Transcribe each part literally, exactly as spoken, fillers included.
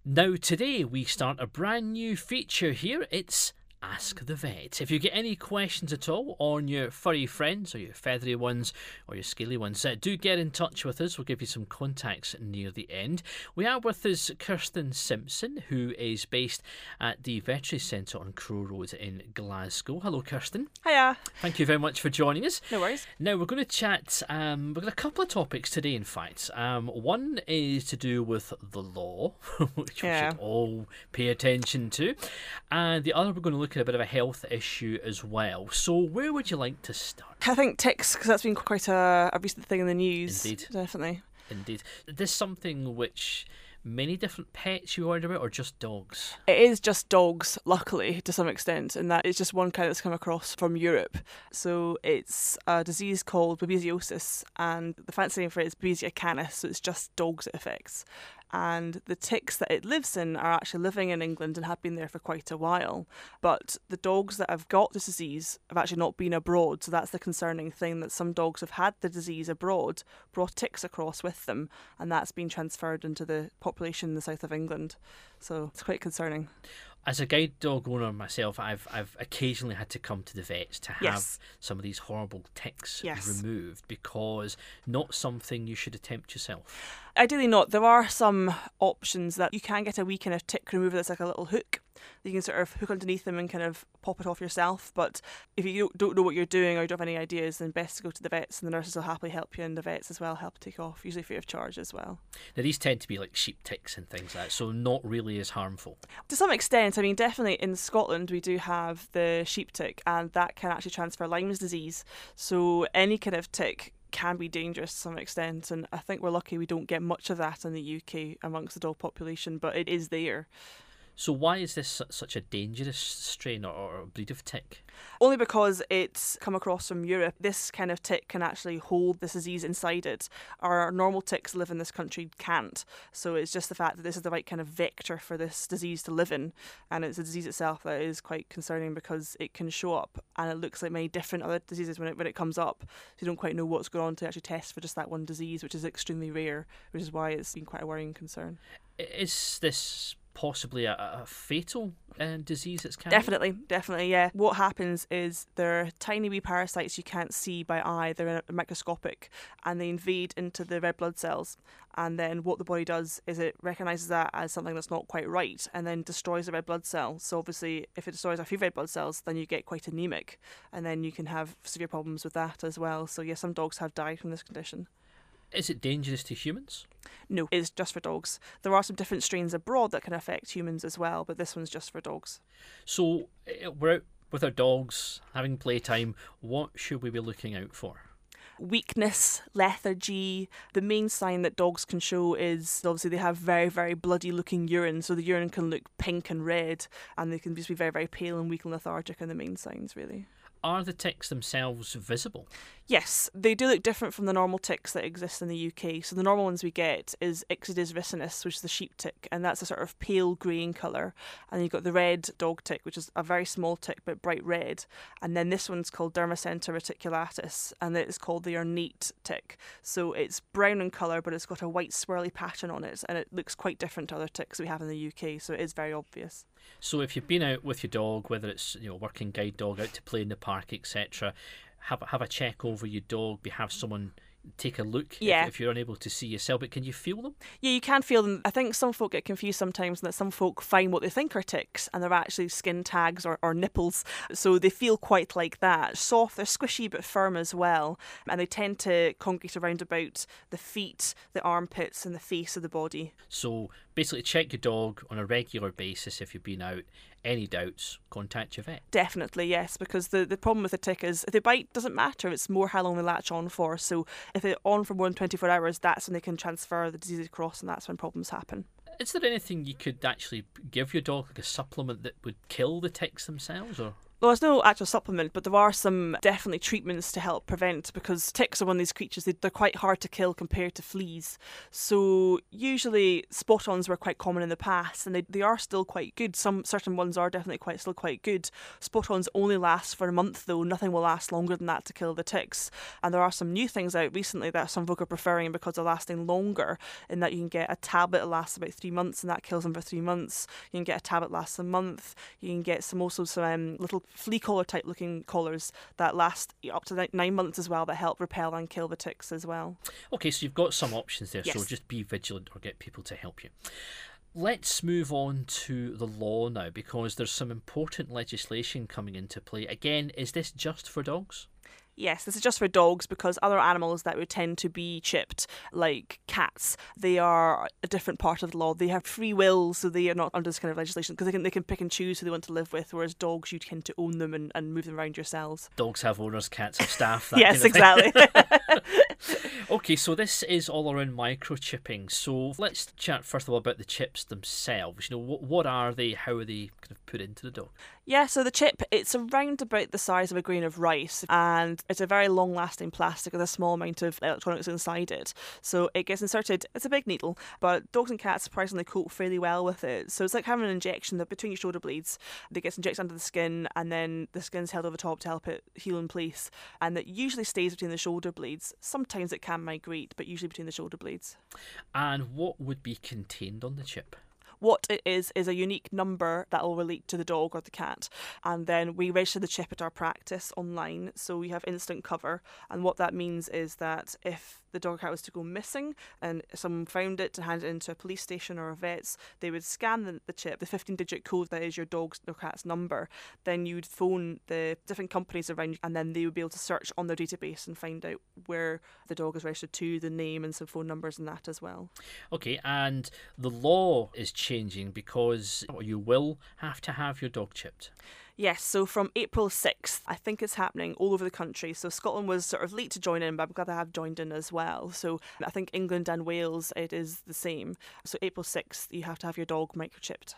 Now, today we start a brand new feature here. It's Ask the Vet. If you get any questions at all on your furry friends or your feathery ones or your scaly ones, uh, do get in touch with us. We'll give you some contacts near the end. We have with us Kirsten Simpson, who is based at the Veterinary Centre on Crow Road in Glasgow. Hello, Kirsten. Hiya. Thank you very much for joining us. No worries. Now, we're going to chat, um, we've got a couple of topics today, in fact. Um, one is to do with the law, which Yeah. we should all pay attention to. And the other, we're going to look at a bit of a health issue as well. So where would you like to start? I think ticks, because that's been quite a, a recent thing in the news. Indeed. Definitely. Indeed. Is this something which many different pets you worried about, or just dogs? It is just dogs, luckily, to some extent, and that it's just one kind that's come across from Europe. So it's a disease called babesiosis, and the fancy name for it is Babesia canis, so it's just dogs it affects. And the ticks that it lives in are actually living in England and have been there for quite a while. But the dogs that have got this disease have actually not been abroad, so that's the concerning thing, that some dogs have had the disease abroad, brought ticks across with them, and that's been transferred into the population in the south of England. So it's quite concerning. As a guide dog owner myself, I've I've occasionally had to come to the vets to have Yes. some of these horrible ticks Yes. removed, because not something you should attempt yourself. Ideally not. There are some options that you can get a wee kind of tick remover that's like a little hook. You can sort of hook underneath them and kind of pop it off yourself. But if you don't know what you're doing or you don't have any ideas, then best to go to the vets, and the nurses will happily help you, and the vets as well help take off, usually free of charge as well. Now, these tend to be like sheep ticks and things like that, so not really as harmful. To some extent, I mean, definitely in Scotland we do have the sheep tick, and that can actually transfer Lyme's disease. So any kind of tick can be dangerous to some extent, and I think we're lucky we don't get much of that in the U K amongst the dog population, but it is there. So why is this su- such a dangerous strain or, or breed of tick? Only because it's come across from Europe. This kind of tick can actually hold this disease inside it. Our normal ticks live in this country can't. So it's just the fact that this is the right kind of vector for this disease to live in. And it's a disease itself that is quite concerning because it can show up and it looks like many different other diseases when it, when it comes up. So you don't quite know what's going on to actually test for just that one disease, which is extremely rare, which is why it's been quite a worrying concern. I- Is this possibly a, a fatal uh, disease that's carried? Definitely, definitely, yeah. What happens is they're tiny wee parasites you can't see by eye. They're microscopic, and they invade into the red blood cells. And then what the body does is it recognises that as something that's not quite right, and then destroys the red blood cell. So obviously, if it destroys a few red blood cells, then you get quite anemic, and then you can have severe problems with that as well. So yeah, some dogs have died from this condition. Is it dangerous to humans? No, it's just for dogs. There are some different strains abroad that can affect humans as well, but this one's just for dogs. So uh, we're out with our dogs, having playtime. What should we be looking out for? Weakness, lethargy. The main sign that dogs can show is obviously they have very, very bloody looking urine. So the urine can look pink and red, and they can just be very, very pale and weak and lethargic, are the main signs, really. Are the ticks themselves visible? Yes, they do look different from the normal ticks that exist in the U K. So the normal ones we get is Ixodes ricinus, which is the sheep tick, and that's a sort of pale grey in colour. And you've got the red dog tick, which is a very small tick but bright red. And then this one's called Dermacentor reticulatus, and it's called the ornate tick. So it's brown in colour, but it's got a white swirly pattern on it, and it looks quite different to other ticks we have in the U K. So it is very obvious. So if you've been out with your dog, whether it's you know working guide dog out to play in the park, et cetera, have have a check over your dog. We have someone take a look Yeah. if, if you're unable to see yourself. But can you feel them? Yeah, you can feel them. I think some folk get confused sometimes that some folk find what they think are ticks and they're actually skin tags or, or nipples. So they feel quite like that. Soft, they're squishy but firm as well. And they tend to congregate around about the feet, the armpits and the face of the body. So basically, check your dog on a regular basis if you've been out. Any doubts, contact your vet. Definitely, yes, because the, the problem with the tick is if they bite, doesn't matter. It's more how long they latch on for. So if they're on for more than twenty-four hours, that's when they can transfer the disease across, and that's when problems happen. Is there anything you could actually give your dog, like a supplement that would kill the ticks themselves? Or Well, there's no actual supplement, but there are some definitely treatments to help prevent, because ticks are one of these creatures, they, they're quite hard to kill compared to fleas. So usually spot-ons were quite common in the past, and they, they are still quite good. Some certain ones are definitely quite still quite good. Spot-ons only last for a month though, nothing will last longer than that to kill the ticks. And there are some new things out recently that some folk are preferring because they're lasting longer, in that you can get a tablet that lasts about three months and that kills them for three months. You can get a tablet that lasts a month. You can get some also some um, little flea collar type looking collars that last up to nine months as well, that help repel and kill the ticks as well. Okay, so you've got some options there, Yes. so just be vigilant or get people to help you. Let's move on to the law now, because there's some important legislation coming into play. Again, is this just for dogs? Yes, this is just for dogs, because other animals that would tend to be chipped, like cats, they are a different part of the law. They have free will, so they are not under this kind of legislation, because they can, they can pick and choose who they want to live with, whereas dogs, you tend to own them and, and move them around yourselves. Dogs have owners, cats have staff. That Yes, kind of exactly. Okay, so this is all around microchipping. So let's chat first of all about the chips themselves. You know, what, what are they? How are they kind of put into the dog? Yeah, so the chip, it's around about the size of a grain of rice, and it's a very long-lasting plastic with a small amount of electronics inside it. So it gets inserted, it's a big needle, but dogs and cats surprisingly cope fairly well with it. So it's like having an injection that between your shoulder blades, that gets injected under the skin, and then the skin's held over top to help it heal in place. And that usually stays between the shoulder blades. Sometimes it can migrate, but usually between the shoulder blades. And what would be contained on the chip? What it is is a unique number that will relate to the dog or the cat, and then we register the chip at our practice online, so we have instant cover. And what that means is that if the dog or cat was to go missing and someone found it and handed it into a police station or a vet's, they would scan the, the chip, the fifteen digit code that is your dog's or cat's number. Then you'd phone the different companies around, and then they would be able to search on their database and find out where the dog is registered to, the name and some phone numbers and that as well. Okay, and the law is changing because you will have to have your dog chipped. Yes, so from April sixth, I think it's happening all over the country. So Scotland was sort of late to join in, but I'm glad they have joined in as well. So I think England and Wales, it is the same. So April sixth, you have to have your dog microchipped.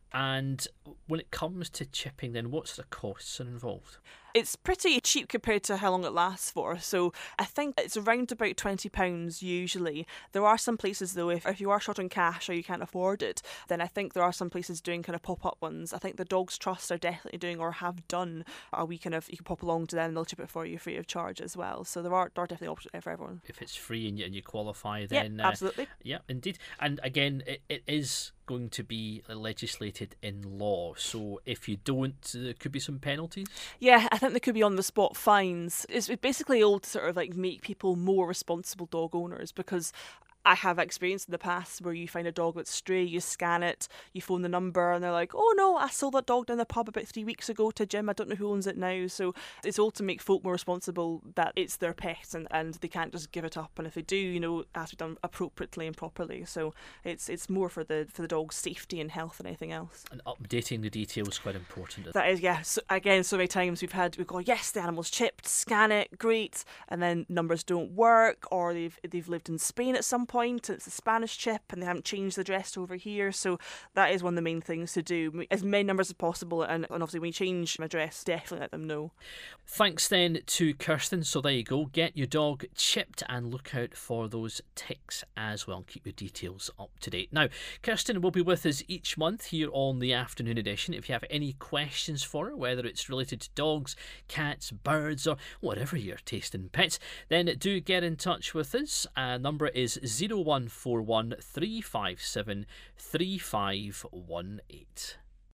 And when it comes to chipping, then what sort of costs are involved? It's pretty cheap compared to how long it lasts for. So I think it's around about twenty pounds usually. There are some places though, if, if you are short on cash or you can't afford it, then I think there are some places doing kind of pop-up ones. I think the Dogs Trust are definitely doing or have done a wee kind of, you can pop along to them and they'll chip it for you free of charge as well. So there are, there are definitely options for everyone. If it's free and you, and you qualify, then... Yeah, absolutely. Uh, yeah, indeed. And again, it, it is going to be legislated in law, so if you don't, there could be some penalties. Yeah, I think there could be on the spot fines. It's basically all to sort of like make people more responsible dog owners, because I have experience in the past where you find a dog that's stray, you scan it, you phone the number, and they're like, oh no, I sold that dog down the pub about three weeks ago to Jim, I don't know who owns it now. So it's all to make folk more responsible that it's their pet, and, and they can't just give it up, and if they do, you know, it has to be done appropriately and properly. So it's it's more for the for the dog's safety and health than anything else. And updating the details is quite important. That is, yeah. So again, so many times we've had, we've gone, yes, the animal's chipped, scan it, great, and then numbers don't work, or they've they've lived in Spain at some point, and it's a Spanish chip, and they haven't changed the address over here. So that is one of the main things to do, as many numbers as possible, and, and obviously when you change an address, definitely let them know. Thanks then to Kirsten. So there you go, get your dog chipped and look out for those ticks as well. Keep your details up to date. Now, Kirsten will be with us each month here on the afternoon edition. If you have any questions for her, whether it's related to dogs, cats, birds, or whatever your taste in pets, then do get in touch with us. Our number is zero one four one three five seven three five one eight.